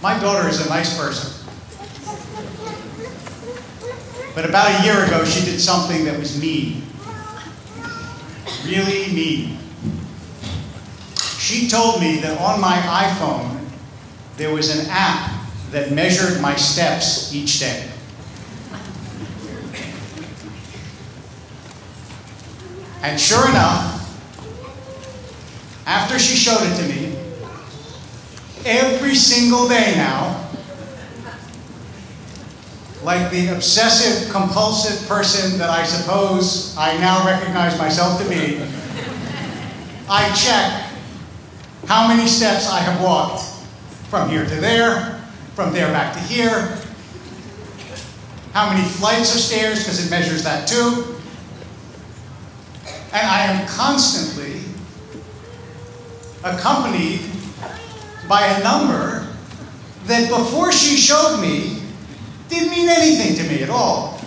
My daughter is a nice person. But about a year ago, she did something that was mean. Really mean. She told me that on my iPhone, there was an app that measured my steps each day. And sure enough, after she showed it to me, every single day now, like the obsessive compulsive person that I suppose I now recognize myself to be, I check how many steps I have walked from here to there, from there back to here, how many flights of stairs, because it measures that too. And I am constantly accompanied by a number that before she showed me didn't mean anything to me at all.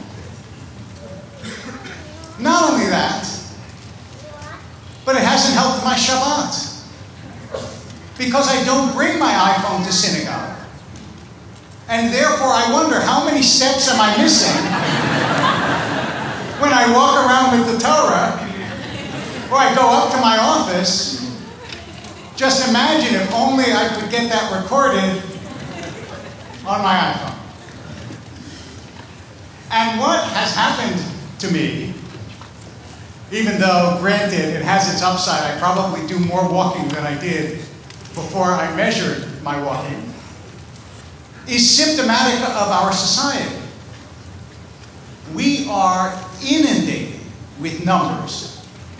Not only that, but it hasn't helped my Shabbat. Because I don't bring my iPhone to synagogue. And therefore I wonder, how many steps am I missing when I walk around with the Torah, or I go up to my office? Just imagine if only I could get that recorded on my iPhone. And what has happened to me, even though, granted, it has its upside, I probably do more walking than I did before I measured my walking, is symptomatic of our society. We are inundated with numbers.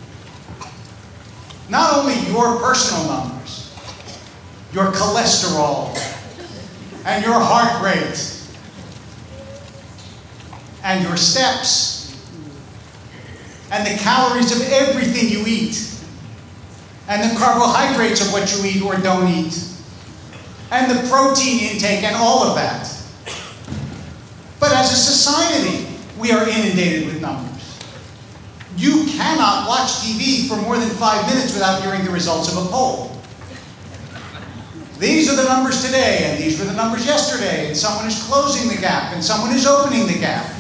Not only your personal numbers, your cholesterol, and your heart rate, and your steps, and the calories of everything you eat, and the carbohydrates of what you eat or don't eat, and the protein intake and all of that. But as a society, we are inundated with numbers. You cannot watch TV for more than 5 minutes without hearing the results of a poll. These are the numbers today, and these were the numbers yesterday, and someone is closing the gap, and someone is opening the gap.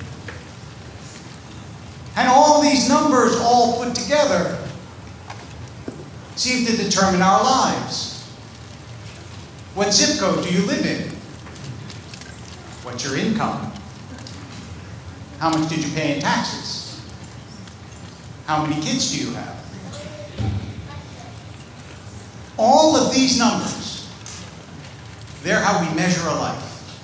And all these numbers all put together seem to determine our lives. What zip code do you live in? What's your income? How much did you pay in taxes? How many kids do you have? All of these numbers, they're how we measure a life.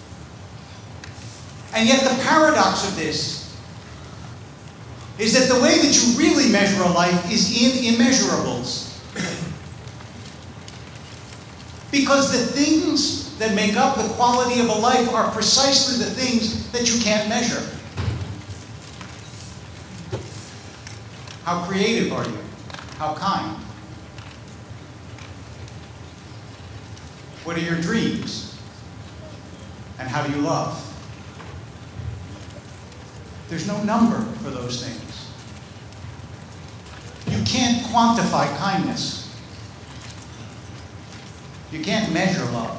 And yet the paradox of this is that the way that you really measure a life is in immeasurables. Because the things that make up the quality of a life are precisely the things that you can't measure. How creative are you? How kind? What are your dreams? And how do you love? There's no number for those things. You can't quantify kindness. You can't measure love.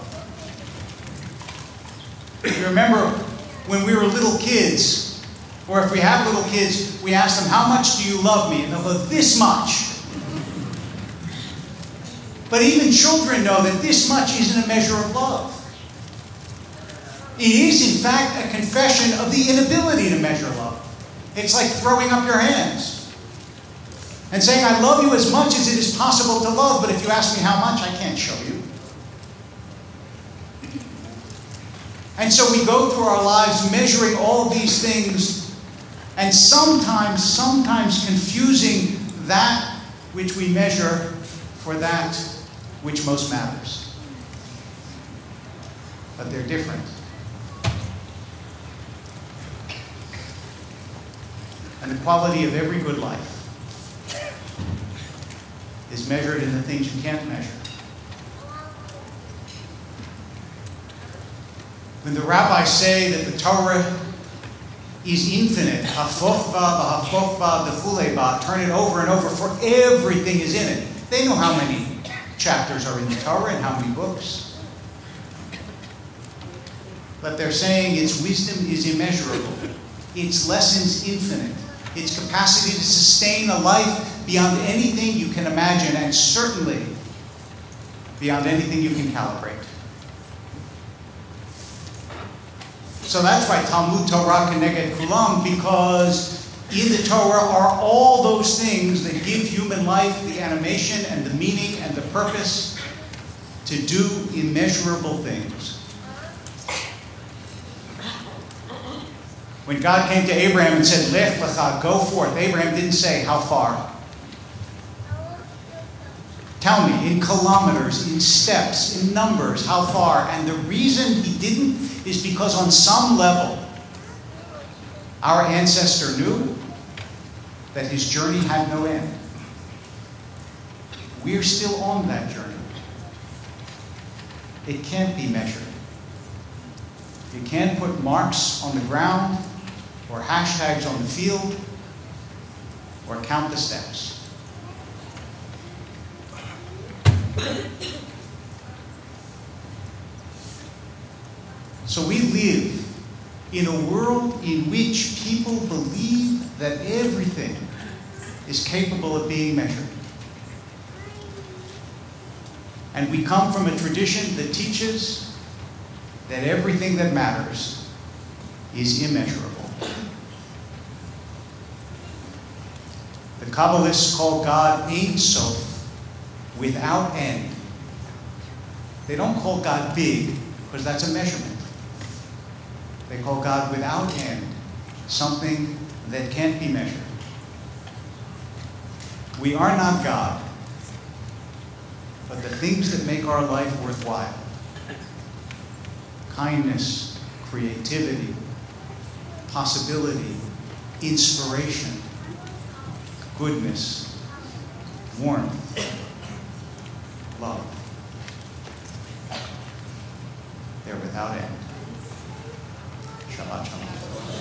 You remember when we were little kids, or if we have little kids, we ask them, how much do you love me? And they'll go, this much. But even children know that this much isn't a measure of love. It is, in fact, a confession of the inability to measure love. It's like throwing up your hands and saying, I love you as much as it is possible to love, but if you ask me how much, I can't show you. And so we go through our lives measuring all these things, and sometimes confusing that which we measure for that which most matters. But they're different. And the quality of every good life is measured in the things you can't measure. When the rabbis say that the Torah is infinite, hafofva, v'hafofva, defuleba, turn it over and over, for everything is in it. They know how many chapters are in the Torah and how many books. But they're saying its wisdom is immeasurable, its lessons infinite, its capacity to sustain a life beyond anything you can imagine, and certainly beyond anything you can calibrate. So that's why Talmud Torah Keneged Kulam, because in the Torah are all those things that give human life the animation and the meaning and the purpose to do immeasurable things. When God came to Abraham and said, Lech lecha, go forth, Abraham didn't say, how far? Tell me, in kilometers, in steps, in numbers, how far? And the reason he didn't is because on some level, our ancestor knew that his journey had no end. We're still on that journey. It can't be measured. You can't put marks on the ground or hashtags on the field or count the steps. So we live in a world in which people believe that everything is capable of being measured. And we come from a tradition that teaches that everything that matters is immeasurable. The Kabbalists call God Ein Sof, without end. They don't call God big, because that's a measurement. They call God without end, something that can't be measured. We are not God, but the things that make our life worthwhile, kindness, creativity, possibility, inspiration, goodness, warmth, love, they're without end. Shabbat Shalom.